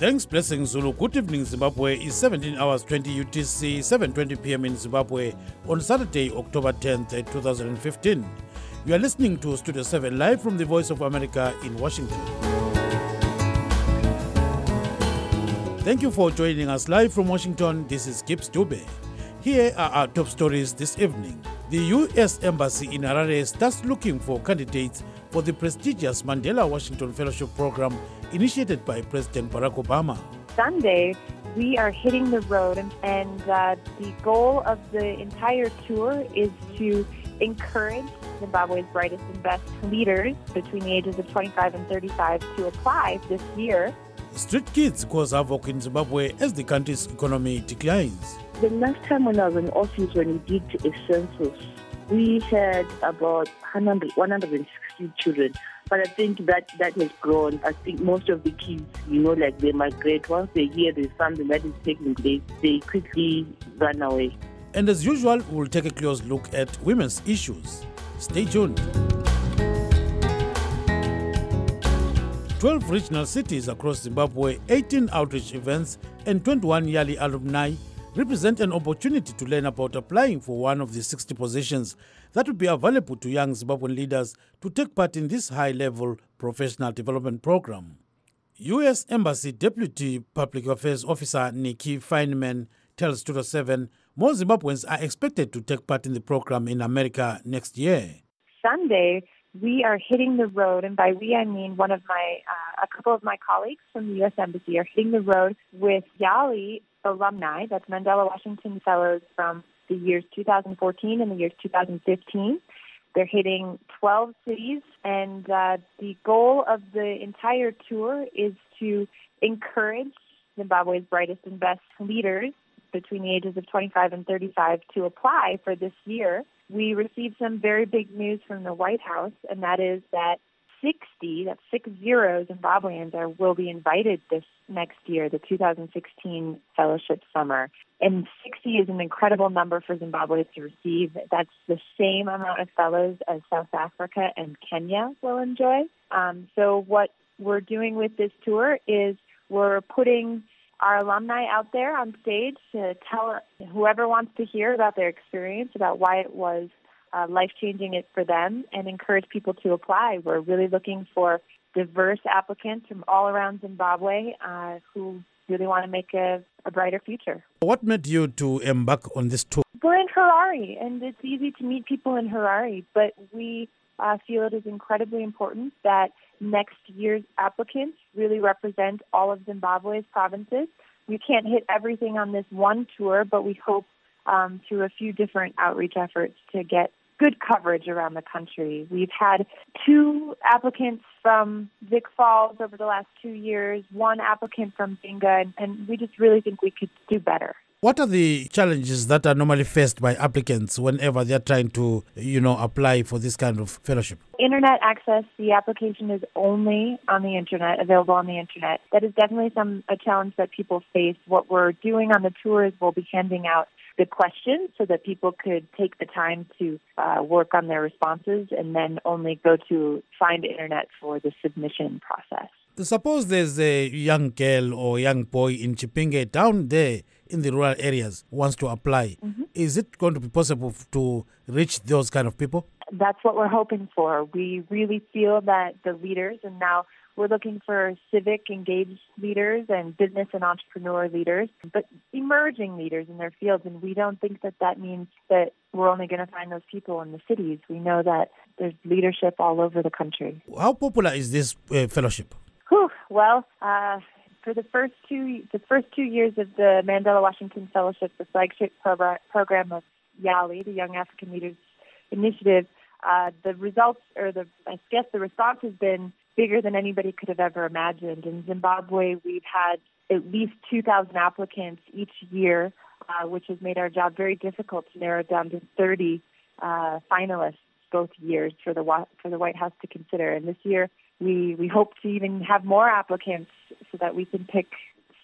Thanks, Blessing Zulu. Good evening, Zimbabwe. It's 17 hours 20 UTC, 7:20 p.m. in Zimbabwe on Saturday, October 10th, 2015. You are listening to Studio 7 live from the Voice of America in Washington. Thank you for joining us live from Washington. This is Gibbs Dube. Here are our top stories this evening. The U.S. Embassy in Harare starts looking for candidates for the prestigious Mandela Washington Fellowship Program initiated by President Barack Obama. Sunday, we are hitting the road, and the goal of the entire tour is to encourage Zimbabwe's brightest and best leaders between the ages of 25 and 35 to apply this year. Street kids cause havoc in Zimbabwe as the country's economy declines. The last time when I was in office, when we did a census, we had about 160 children. But I think that has grown. I think most of the kids, like they migrate. Once they hear there's something that is taking place, they quickly run away. And as usual, we'll take a close look at women's issues. Stay tuned. 12 regional cities across Zimbabwe, 18 outreach events, and 21 yearly alumni represent an opportunity to learn about applying for one of the 60 positions that will be available to young Zimbabwean leaders to take part in this high-level professional development program. U.S. Embassy Deputy Public Affairs Officer Nikki Feynman tells Studio 7 more Zimbabweans are expected to take part in the program in America next year. Sunday, we are hitting the road, and by we I mean a couple of my colleagues from the U.S. Embassy are hitting the road with YALI alumni, that's Mandela Washington Fellows from the years 2014 and the years 2015. They're hitting 12 cities, and the goal of the entire tour is to encourage Zimbabwe's brightest and best leaders between the ages of 25 and 35 to apply for this year. We received some very big news from the White House, and that is that 60 Zimbabweans will be invited this next year, the 2016 fellowship summer. And 60 is an incredible number for Zimbabwe to receive. That's the same amount of fellows as South Africa and Kenya will enjoy. So what we're doing with this tour is we're putting our alumni out there on stage to tell whoever wants to hear about their experience, about why it was life-changing for them, and encourage people to apply. We're really looking for diverse applicants from all around Zimbabwe who really want to make a brighter future. What made you to embark on this tour? We're in Harare, and it's easy to meet people in Harare, but we feel it is incredibly important that next year's applicants really represent all of Zimbabwe's provinces. We can't hit everything on this one tour, but we hope through a few different outreach efforts to get good coverage around the country. We've had 2 applicants from Vic Falls over the last 2 years, 1 applicant from Binga, and we just really think we could do better. What are the challenges that are normally faced by applicants whenever they're trying to, apply for this kind of fellowship? Internet access. The application is only on the internet, available on the internet. That is definitely a challenge that people face. What we're doing on the tour is we'll be handing out the questions so that people could take the time to work on their responses and then only go to find internet for the submission process. Suppose there's a young girl or young boy in Chipinge down there in the rural areas who wants to apply. Mm-hmm. Is it going to be possible to reach those kind of people? That's what we're hoping for. We really feel that the leaders, and now we're looking for civic engaged leaders and business and entrepreneur leaders, but emerging leaders in their fields. And we don't think that means that we're only going to find those people in the cities. We know that there's leadership all over the country. How popular is this fellowship? Well, for the first two years of the Mandela Washington Fellowship, the flagship program of YALI, the Young African Leaders Initiative, the results, the response has been bigger than anybody could have ever imagined. In Zimbabwe, we've had at least 2,000 applicants each year, which has made our job very difficult to narrow it down to 30 finalists both years for the White House to consider. And this year, we hope to even have more applicants so that we can pick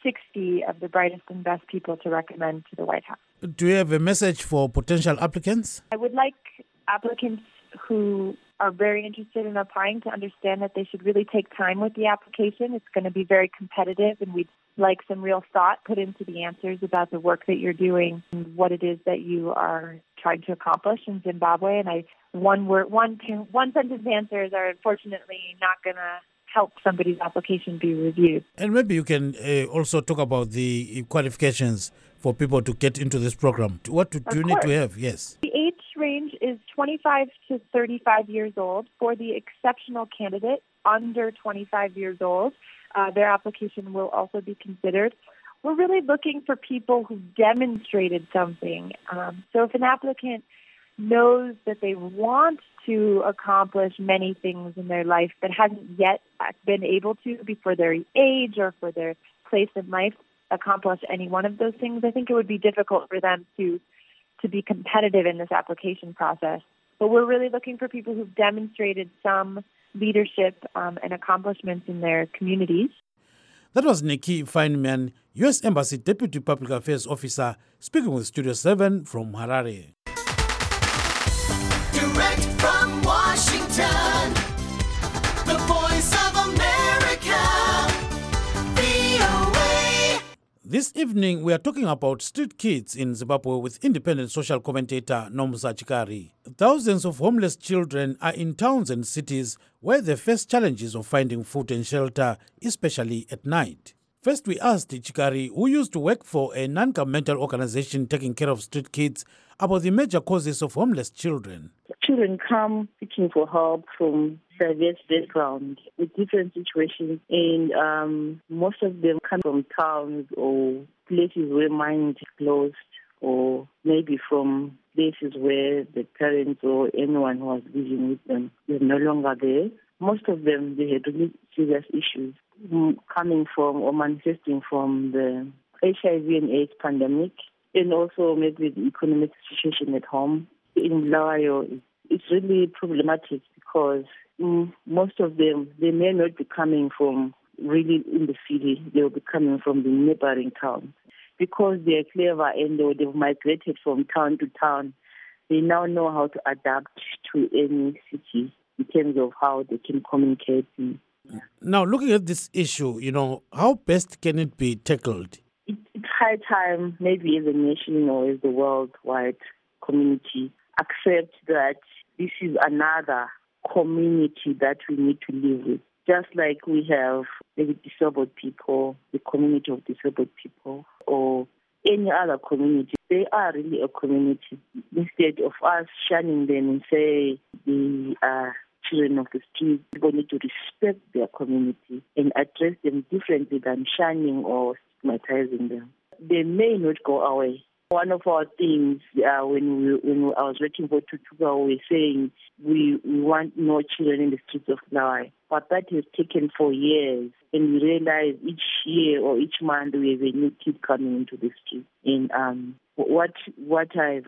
60 of the brightest and best people to recommend to the White House. Do you have a message for potential applicants? I would like applicants who are very interested in applying to understand that they should really take time with the application. It's going to be very competitive, and we'd like some real thought put into the answers about the work that you're doing and what it is that you are trying to accomplish in Zimbabwe. And one sentence answers are unfortunately not going to help somebody's application be reviewed. And maybe you can also talk about the qualifications for people to get into this program. What do you need to have? Yes. The age range is 25 to 35 years old. For the exceptional candidate under 25 years old, their application will also be considered. We're really looking for people who demonstrated something. So if an applicant knows that they want to accomplish many things in their life but hasn't yet been able to, for their age or for their place in life, accomplish any one of those things, I think it would be difficult for them to be competitive in this application process. But we're really looking for people who've demonstrated some leadership and accomplishments in their communities. That was Nikki Feynman, U.S. Embassy Deputy Public Affairs Officer, speaking with Studio 7 from Harare. Direct from Washington, the Voice of America, VOA. This evening, we are talking about street kids in Zimbabwe with independent social commentator Nomsa Chikari. Thousands of homeless children are in towns and cities where they face challenges of finding food and shelter, especially at night. First, we asked Chikari, who used to work for a non-governmental organization taking care of street kids, about the major causes of homeless children. Children come seeking for help from diverse backgrounds with different situations, and most of them come from towns or places where mines are closed, or maybe from places where the parents or anyone who was living with them is no longer there. Most of them, they had really serious issues coming from or manifesting from the HIV and AIDS pandemic, and also maybe the economic situation at home. In Bulawayo, it's really problematic because most of them, they may not be coming from really in the city. They'll be coming from the neighboring towns. Because they're clever and they've migrated from town to town, they now know how to adapt to any city in terms of how they can communicate. Now, looking at this issue, how best can it be tackled? It's high time, maybe as a nation or as the worldwide community, accept that this is another community that we need to live with. Just like we have maybe disabled people, the community of disabled people, or any other community, they are really a community. Instead of us shunning them and say they are children of the street, people need to respect their community and address them differently than shunning or stigmatizing them. They may not go away. One of our things when I was working for Tutuka, we were saying we want no children in the streets of Bulawayo. But that has taken 4 years, and we realize each year or each month we have a new kid coming into the street. And what I've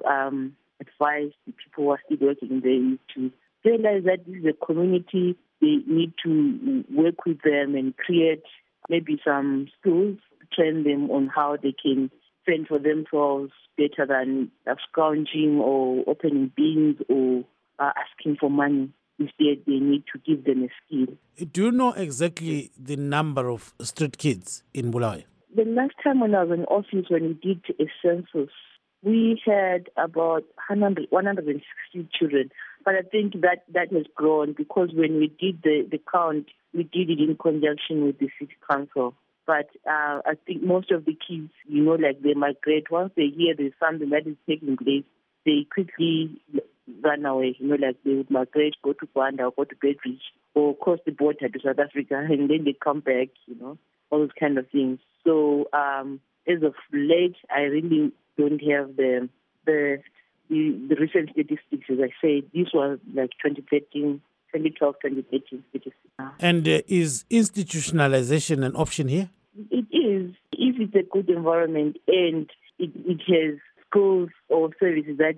advised the people who are still working there is to realize that this is a community. They need to work with them and create maybe some schools, train them on how they can fend for themselves better than scrounging or opening bins or asking for money. Instead, they need to give them a skill. Do you know exactly the number of street kids in Bulawayo? The last time when I was in office, when we did a census, we had about 160 children. But I think that has grown because when we did the count, we did it in conjunction with the city council. But I think most of the kids, they migrate. Once they hear there's something that is taking place, they quickly run away. They would migrate, go to Rwanda or go to Bedford or cross the border to South Africa, and then they come back, all those kind of things. So as of late, I really don't have the recent statistics. As I said, this was like 2013, 2012, 2013 statistics. And is institutionalization an option here? It is, if it's a good environment and it has schools or services that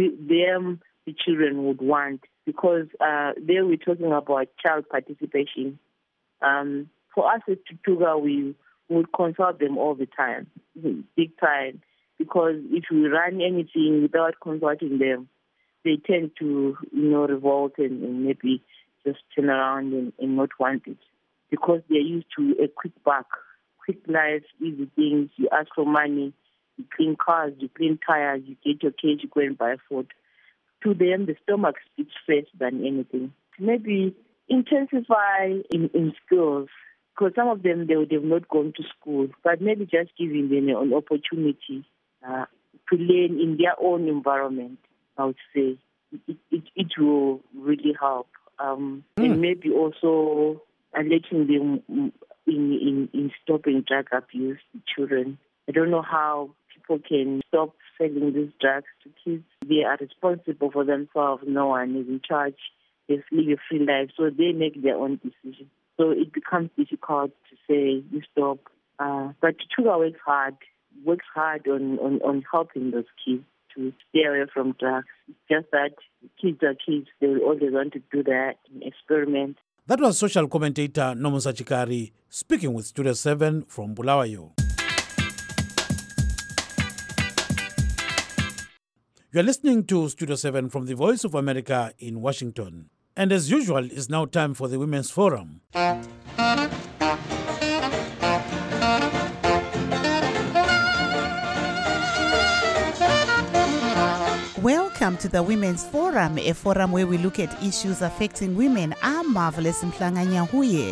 the children would want. Because there we're talking about child participation. For us at Tutuga, we would consult them all the time, big time. Because if we run anything without consulting them, they tend to, revolt and maybe just turn around and not want it. Because they're used to a quick buck, quick life, easy things. You ask for money, you clean cars, you clean tires, you get your cage, you go and buy food. To them, the stomach speaks first than anything. Maybe intensify in skills, because some of them, they would have not gone to school, but maybe just giving them an opportunity to learn in their own environment, I would say. It will really help. And maybe also letting them in stopping drug abuse to children. I don't know how people can stop selling these drugs to kids. They are responsible for themselves. No one is in charge. They live a free life, so they make their own decisions. So it becomes difficult to say you stop. But Chuka works hard on helping those kids to stay away from drugs. It's just that kids are kids. They will always want to do that, experiment. That was social commentator Nomusa Chikari speaking with Studio 7 from Bulawayo. You are listening to Studio 7 from the Voice of America in Washington. And as usual, it's now time for the Women's Forum. Welcome to the Women's Forum, a forum where we look at issues affecting women. I'm Marvelous Mhlanganya Huye.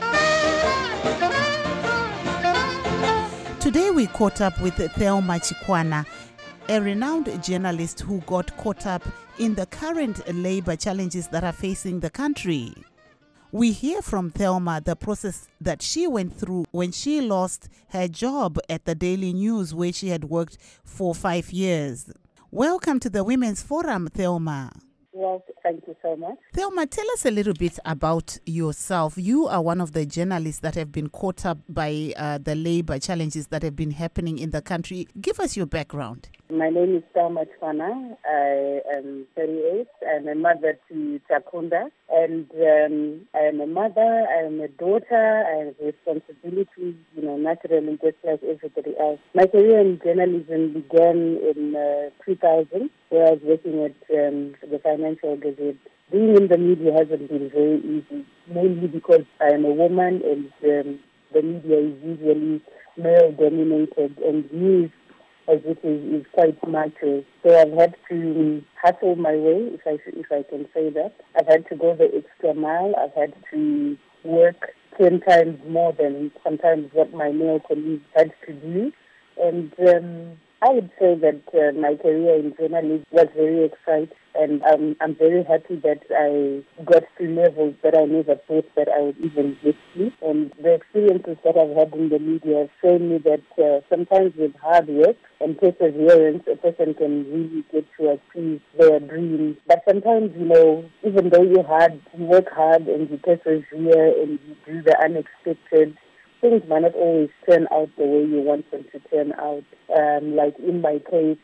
Today we caught up with Thelma Chikwana, a renowned journalist who got caught up in the current labor challenges that are facing the country. We hear from Thelma the process that she went through when she lost her job at the Daily News, where she had worked for 5 years. Welcome to the Women's Forum, Thelma. Well, thank you so much. Thelma, tell us a little bit about yourself. You are one of the journalists that have been caught up by the labor challenges that have been happening in the country. Give us your background. My name is Thelma Chikwana. I am 38. I'm a mother to Takunda. And I am a mother, I am a daughter, I have responsibilities, naturally, just like everybody else. My career in journalism began in 2000, where I was working at the Financial Gazette. Being in the media hasn't been very easy, mainly because I am a woman and the media is usually male-dominated, and news as it is quite macho. So I've had to hustle my way, if I can say that. I've had to go the extra mile. I've had to work 10 times more than sometimes what my male colleagues had to do. And I would say that my career in journalism was very exciting, and I'm very happy that I got to levels that I never thought that I would even get to. And the experiences that I've had in the media have shown me that sometimes with hard work and perseverance, a person can really get to achieve their dreams. But sometimes, even though you work hard and you persevere and you do the unexpected, things might not always turn out the way you want them to turn out. Like in my case,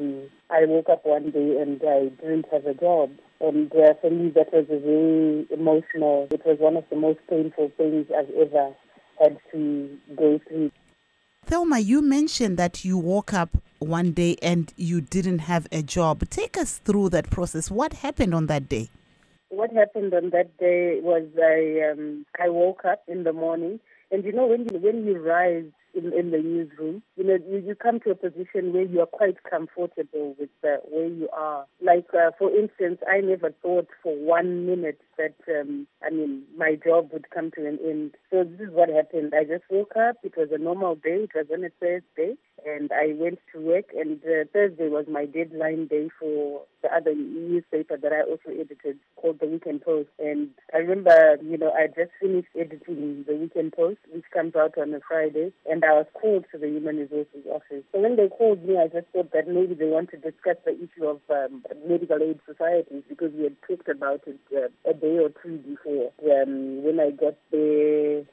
I woke up one day and I didn't have a job. And for me, that was a very emotional, it was one of the most painful things I've ever had to go through. Thelma, you mentioned that you woke up one day and you didn't have a job. Take us through that process. What happened on that day? What happened on that day was I woke up in the morning. And when you rise in the newsroom, you come to a position where you are quite comfortable with where you are. Like, for instance, I never thought for 1 minute that, my job would come to an end. So this is what happened. I just woke up. It was a normal day. It was on a Thursday. And I went to work. And Thursday was my deadline day for the other newspaper that I also edited, called The Weekend Post. And I remember, I just finished editing The Weekend Post, which comes out on a Friday. And I was called to the Human Resources office. So when they called me, I just thought that maybe they want to discuss the issue of medical aid societies, because we had talked about it a day or two before. When I got there,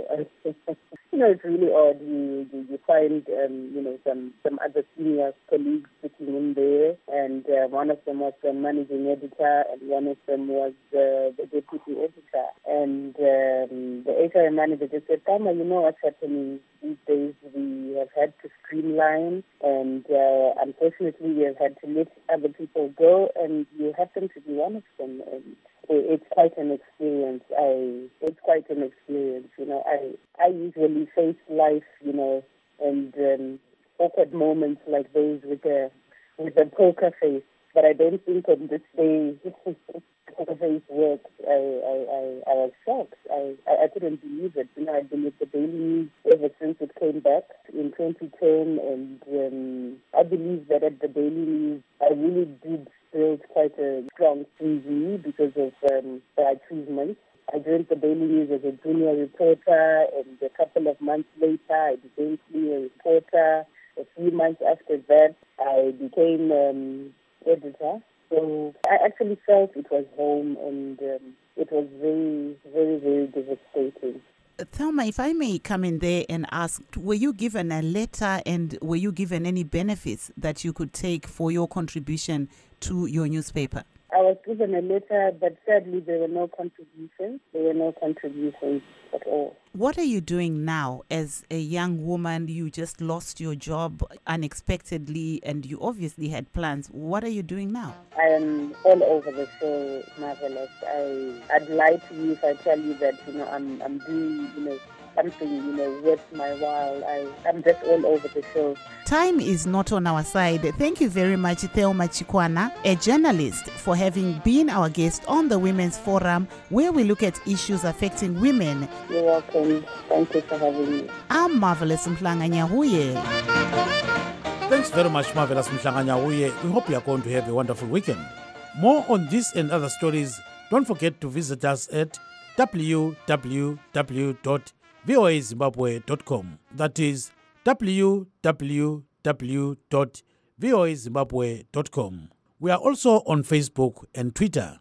it's really odd. You find, some other senior colleagues sitting in there, and one of them was the managing editor, and one of them was the deputy editor. And the HR manager just said, Thelma, you know what's happening these days? We have had to streamline, and unfortunately we have had to let other people go, and you happen to be one of them. And it's quite an experience. I usually face life, and awkward moments like those with a poker face. But I don't think on this day poker face worked. I was shocked. I couldn't believe it. I'd been with the Daily News ever since it came back in 2010, and I believe that at the Daily News I really did build quite a strong CV because of the achievements. I joined the Daily News as a junior reporter, and a couple of months later I became senior reporter. A few months after that, I became editor. So I actually felt it was home, and it was very, very, very devastating. Thelma, if I may come in there and ask, were you given a letter and were you given any benefits that you could take for your contribution to your newspaper? I was given a letter, but sadly there were no contributions. There were no contributions at all. What are you doing now as a young woman? You just lost your job unexpectedly and you obviously had plans. What are you doing now? I am all over the show, Marvelous. I'd lie to you if I tell you that, I'm doing, something, worth my while. I'm just all over the show. Time is not on our side. Thank you very much, Thelma Chikwana, a journalist, for having been our guest on the Women's Forum, where we look at issues affecting women. You're welcome. Thank you for having me. I'm Marvelous Mhlanganyahuye. Thanks very much, Marvelous Mhlanganyahuye. We hope you are going to have a wonderful weekend. More on this and other stories, don't forget to visit us at www.voazimbabwe.com. That is www.voazimbabwe.com. We are also on Facebook and Twitter.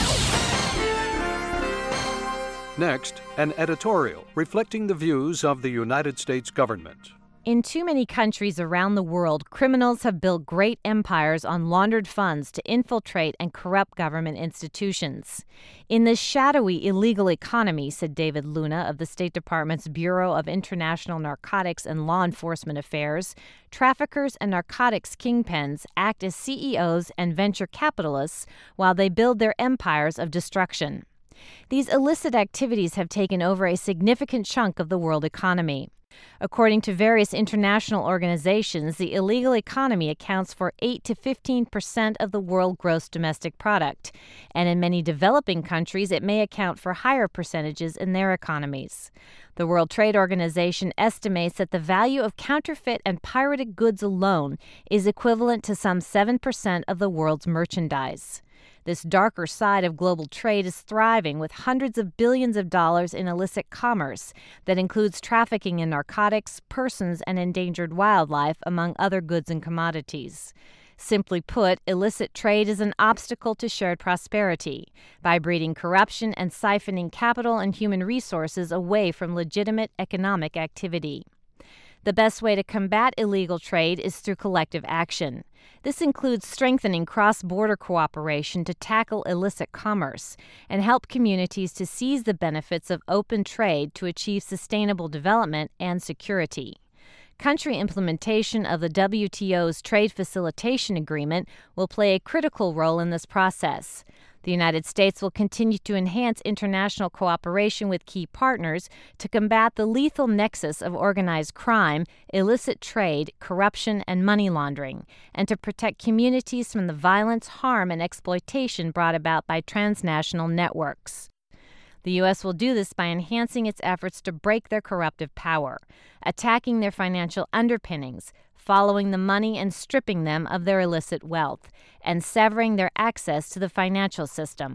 Next, an editorial reflecting the views of the United States government. In too many countries around the world, criminals have built great empires on laundered funds to infiltrate and corrupt government institutions. In this shadowy illegal economy, said David Luna of the State Department's Bureau of International Narcotics and Law Enforcement Affairs, traffickers and narcotics kingpins act as CEOs and venture capitalists while they build their empires of destruction. These illicit activities have taken over a significant chunk of the world economy. According to various international organizations, the illegal economy accounts for 8 to 15% of the world gross domestic product, and in many developing countries it may account for higher percentages in their economies. The World Trade Organization estimates that the value of counterfeit and pirated goods alone is equivalent to some 7% of the world's merchandise. This darker side of global trade is thriving with hundreds of billions of dollars in illicit commerce that includes trafficking in narcotics, persons, and endangered wildlife, among other goods and commodities. Simply put, illicit trade is an obstacle to shared prosperity by breeding corruption and siphoning capital and human resources away from legitimate economic activity. The best way to combat illegal trade is through collective action. This includes strengthening cross-border cooperation to tackle illicit commerce and help communities to seize the benefits of open trade to achieve sustainable development and security. Country implementation of the WTO's Trade Facilitation Agreement will play a critical role in this process. The United States will continue to enhance international cooperation with key partners to combat the lethal nexus of organized crime, illicit trade, corruption, and money laundering, and to protect communities from the violence, harm, and exploitation brought about by transnational networks. The U.S. will do this by enhancing its efforts to break their corruptive power, attacking their financial underpinnings, following the money and stripping them of their illicit wealth, and severing their access to the financial system.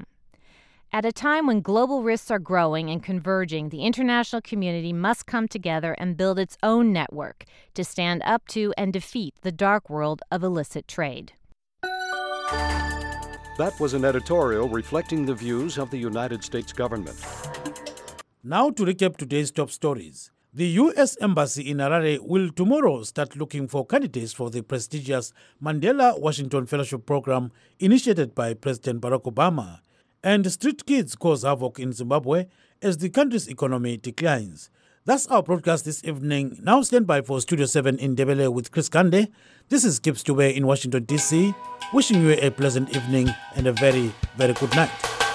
At a time when global risks are growing and converging, the international community must come together and build its own network to stand up to and defeat the dark world of illicit trade. That was an editorial reflecting the views of the United States government. Now to recap today's top stories. The U.S. Embassy in Harare will tomorrow start looking for candidates for the prestigious Mandela Washington Fellowship Program initiated by President Barack Obama. And street kids cause havoc in Zimbabwe as the country's economy declines. That's our broadcast this evening. Now stand by for Studio 7 in Ndebele with Chris Kande. This is Gibbs Dube in Washington, D.C., wishing you a pleasant evening and a very, very good night.